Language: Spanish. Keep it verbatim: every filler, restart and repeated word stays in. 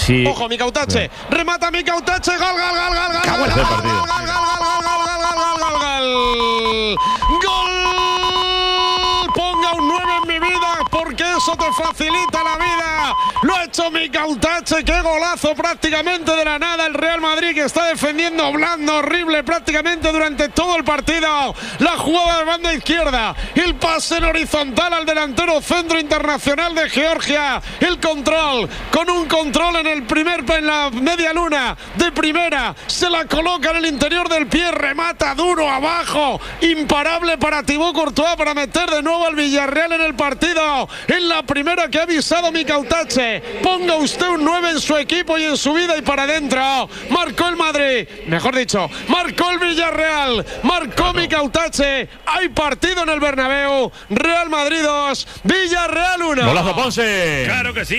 Sí. Ojo, Mikautache. Sí. Remata Mikautache. Gol, gol, gol, gol, gol. Qué buen partido. Gol, gol, gol, gol, gol, gol, gol, gol, gol. Gol. Ponga un nueve en mi vida porque eso te facilita la vida. Lo ha hecho Mikautache. Qué golazo prácticamente de la nada. El Real Madrid que está defendiendo blando, horrible prácticamente durante todo el partido. La jugada de banda izquierda. El pase en horizontal al delantero centro internacional de Georgia. El control. Con un control en el primer en la media luna de primera. Se la coloca en el interior del pie. Remata duro abajo. Imparable para Thibaut Courtois para meter de nuevo al Villarreal en el partido. En la primera que ha avisado Mikautache. Ponga usted un nueve en su equipo y en su vida y para adentro. Marcó el Madrid. Mejor dicho, marcó el Villarreal. Marcó Mikautache. Hay partido en el Bernabéu. Real Madrid dos, Villarreal uno. Golazo Ponce. Claro que sí.